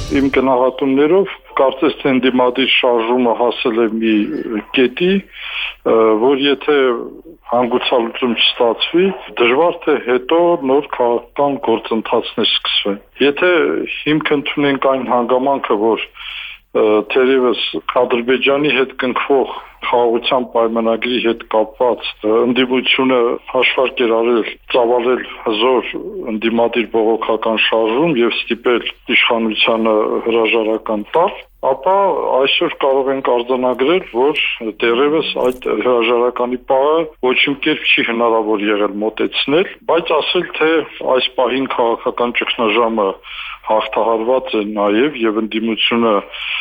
Իմ գնահատումներով կարծես թե ընդդիմադիր շարժումը հասել է մի կետի, որ եթե հանգուցալուծում չստացվի, դժվար թե հետո նոր քաղաքական գործընթացներ սկսվեն։ Եթե հիմք ընդունենք այն հանգամանքը, որ թերևս Ադրբեջանի հետ կնքվող խաղաղության պայմանագրի հետ կապված ընդդիմությունը հաշվարկ էր արել ծավալել հզոր ընդդիմադիր բողոքական շարժում եւ ստիպել իշխանությանը հրաժարական տալ, ապա այսօր կարող ենք արձանագրել, որ դեռևս այդ հրաժարականի պահը ոչ մի կերպ չի հնարավոր եղել մոտեցնել, բայց ասել թե այս պահին քաղաքական ճգնաժամը հաղթահարված է նաև եւ ընդդիմությունը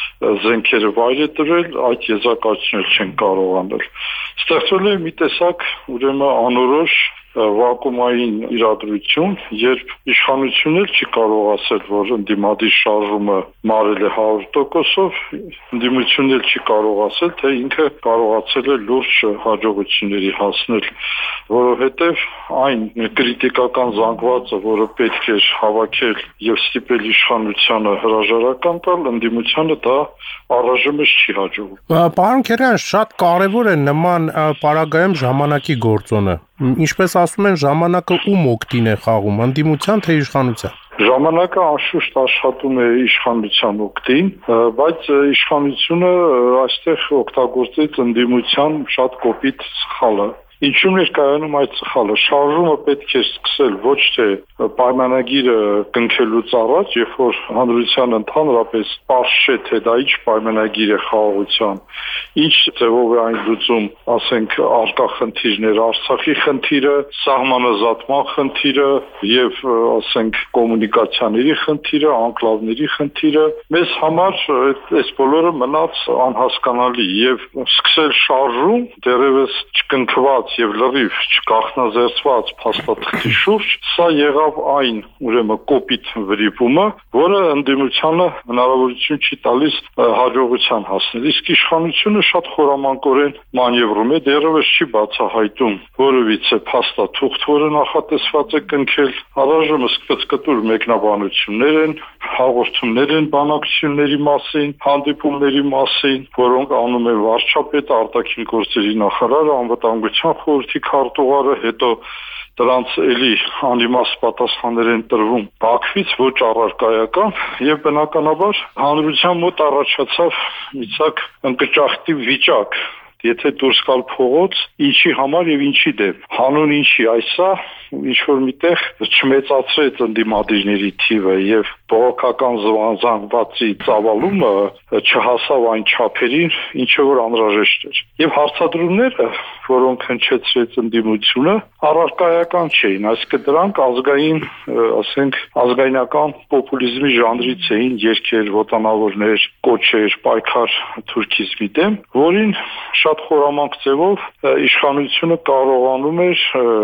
զենքերը վայր է տվել, այդ եզրակացնել չեն կարողանել։ Ստեղծվել է մի տեսակ ուրեմն անորոշ վակուումային իրադրություն, երբ իշխանությունն չի կարող ասել, որ ընդդիմադիր շարժումը մարել է 100%-ով, ընդդիմությունն չի կարող ասել, թե ինքը կարողացել է լուրջ հաջողությունների հասնել, որովհետև այն կրիտիկական զանգվածը, որը պետք էր հավաքել եւ ստիպել իշխանությանը հրաժարական տալ, ընդդիմությանը դա առայժմս չի հաջողում։ Պարոն Քերյան, շատ կարևոր է նման պարագայում ժամանակի գործոնը։ Ինչպես ասում են, ժամանակը ում օգտին է խաղում, ընդդիմության թե իշխանության։ Ժամանակը անշուշտ աշխատում է իշխանության օգտին, բայց իշխանությունը այստեղ օգտագործեց ընդդիմության շատ կոպիտ սխալը։ Ինչու՞մ էր կայանում այդ սխալը։ Շարժումը պետք է սկսել ոչ թե պայմանագիրը կնքելուց առաջ, երբ որ հանրության ընդհանրապես պարզ չէ, թե դա ինչ պայմանագիր է խաղաղության, ինչ ձևով է այն լուծում, ասենք, արկա խնդիրներ, Արցախի խնդիրը, սահմանազատման խնդիրը եւ, ասենք, կոմունիկացիաների խնդիրը, անկլավների խնդիրը, մեզ համար այս բոլորը մնաց անհասկանալի եւ սկսել շարժում դեռևս չկնքված եւ լրիվ չկախնազերծված փաստաթղթի շուրջ, սա եղավ այն ուրեմն կոպիտ վրիպումը, որը ընդդիմությանը հնարավորություն չի տալիս հաջողության հասնել։ Իսկ իշխանությունը շատ խորամանկորեն մանևրում է, դեռևս չի բացահայտում որևիցե փաստաթուղթ, որը նախատեսված է կնքել, առայժմ կտոր մեկնաբանություններ են, հաղորդումներ են բանակցությունների մասին, հանդիպումների մասին, որոնք անում է վարչապետը, արտաքին գործերի նախարարը, անվտանգության խորհրդի քարտուղարը, հետո դրանց էլի անիմաստ պատասխաններ են տրվում Բաքվից, ոչ առարկայական, եւ բնականաբար հանրության մոտ առաջացավ մի ցակ ընկճախտի վիճակ։ Եթե դուրս գալ փողոց, ինչի համար եւ ինչի դեմ, հանուն ինչի, այսա ինչ որ միտեղ չմեծացրեց ընդդիմադիրների թիվը եւ բողոքական զանգվածի ծավալումը չհասավ այն չափերին, ինչը որ անհրաժեշտ էր։ Եվ հարցադրումները, որոնք հնչեցրեց ընդդիմությունը, առարկայական չէին, այսինքն դրանք ազգային, ասենք, ազգայնական պոպուլիզմի ժանրից էին, երգեր, ոտանավորներ, կոչեր, պայքար թուրքիզմի դեմ, որին շատ խորամանկ ձևով իշխանությունը կարողանում էր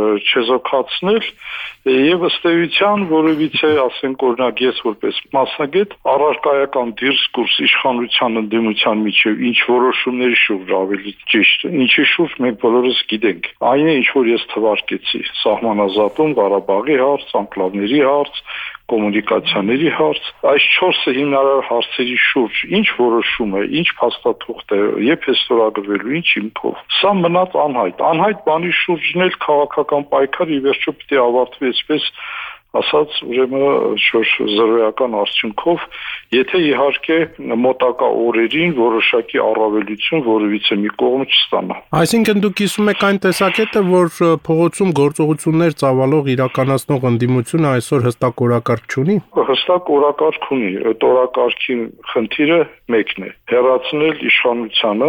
չեզոքացնել եւ ըստ էության որևիցե, ասենք, օրինակ ես որպես մասնագետ առարկայական դիսկուրս իշխանության ընդդիմության միջև ինչ որոշումների շուրջ ավելի ճիշտ, ինչի շուրջ մենք բոլորս գիտենք։ Այն է, ինչ որ ես թվարկեցի, սահմանազատում, Ղարաբաղի հարց, անկլավների հարց, կոմունիկացիաների հարց, այս 4 հիմնարար հարցերի շուրջ ինչ որոշում է, ինչ փաստաթուղթ է, երբ է ստորագրվելու, ինչ հիմքով։ Սա մնաց անհայտ բանի շուրջն էլ քաղաքական պայքար ի վերջո պիտի ավարտվի այսպես ասած, ուրեմն զրոյական արդյունքով, եթե իհարկե մոտակա օրերին որոշակի առավելություն որևիցե մի կողմը չստանա։ Այսինքն դուք կիսում եք այն տեսակետը, որ փողոցում գործողություններ ծավալող իրականացնող ընդդիմությունը այսօր հստակ օրակարգ չունի։ Հստակ օրակարգ ունի, այդ օրակարգի խնդիրը մեկն է՝ հեռացնել իշխանությանը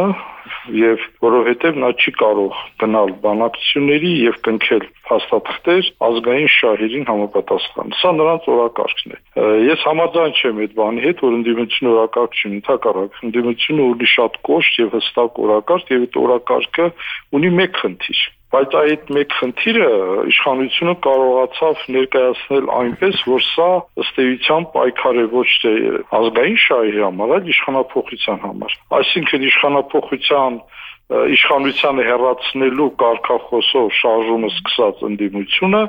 եւ որովհետեւ նա չի կարող գնալ բանակցությունների եւ կնքել փաստաթղթեր ազգային շահերին համապատասխան։ Սա նրանց օրակարգն է։ Ես համաձայն չեմ այդ բանի հետ, որ ընդդիմությունը օրակարգ չունի, ընդհակառակ, ընդդիմությունը ունի շատ կոշտ եւ հստակ օրակարգ եւ այդ օրակարգը ունի մեկ խնդիր։ Բայց այդ մեկ խնդիրը իշխանությունը կարողացավ ներկայացնել այնպես, որ սա ըստ էության պայքար է ոչ թե ազգային շահերի համար, այլ իշխանափոխության համար։ Այսինքն իշխանությանը հեռացնելու կարգախոսով շարժումը սկսած ընդդիմությունը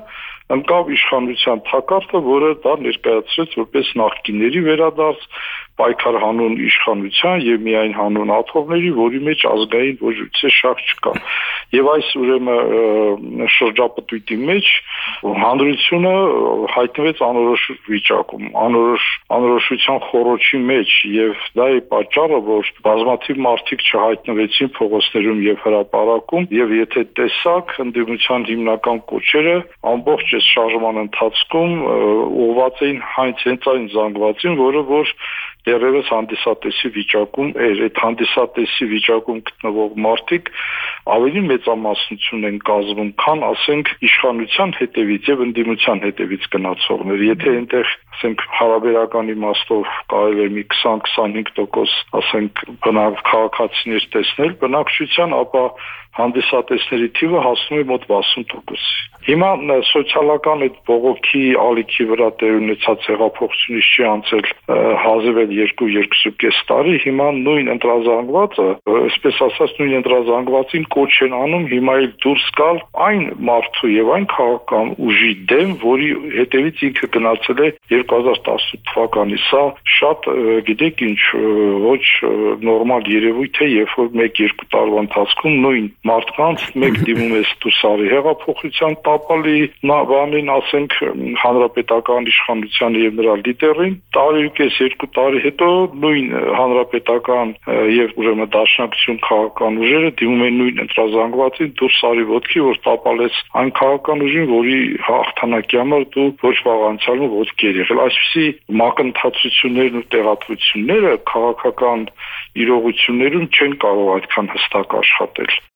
ընկավ իշխանության թակարդը, որը դա ներկայացրեց որպես նախկինների վերադարձ պայքար հանուն իշխանության եւ միայն հանուն աթոռների, որի մեջ ազգային ոչինչ շահ չկա։ Եվ այս ուրեմն շրջապտույտի մեջ հանրությունը հայտնվեց անորոշ վիճակում, անորոշության խորոչի մեջ եւ դա է պատճառը, որ բազմաթիվ մարդիկ չհայտնվեցին փողոցներում եւ հրապարակում եւ եթե տեսակ ընդդիմության հիմնական կոչերը ամբողջ այս շարժման ընթացքում ուղղված էին հենց այն զանգվածին, որ դեռևս հանդիսատեսի վիճակում էր, այդ հանդիսատեսի վիճակում գտնվող մարդիկ ավելի մեծամասնություն են կազմում, քան ասենք իշխանության հետևից եւ ընդդիմության հետևից գնացողներ։ Եթե այնտեղ ասենք հարաբերական իմաստով կարելի է մի 20-25% ասենք բնավ քաղաքացիներ տեսնել բնակչության, ապա հանդիսատեսների թիվը հասնում է մոտ 60%-ի։ Հիմա սոցիալական այդ բողոքի ալիքի վրա տեղ ունեցած հեղափոխությունից չի անցել հազիվ 2-2.5 տարի, հիմա նույն ընտրազանգվածը, այսպես ասած նույն ընտրազանգվածին կոչ են անում հիմա էլ դուրս գալ այն մարդու եւ այն քաղաքական ուժի դեմ, որի հետևից ինքը գնացել է 2018 թվականին։ Սա շատ գիտեք ինչ ոչ նորմալ երևույթ է, երբ որ 1-2 տարվա ընթացքում նույն մարդկանց մեկ դիմում է դուսարի հեղափոխության տապալի բանին, ասենք հանրապետական իշխանությանը եւ նրա լիդերին, տարի-կես 2 տարի հետո նույն հանրապետական եւ ուրեմն դաշնակցություն քաղաքական ուժերը դիմում են նույն ընտրազանգվածին դուսարի ոտքի, որ տապալեց այն քաղաքական ուժին, որի հաղթանակի համար դու ոչ վաղ անցյալում ոտքի ես եղել։ Այսպիսի մակընթացություններն ու տեղատվությունները քաղաքական իրողություններում չեն կարող այդքան հստակ աշխատել։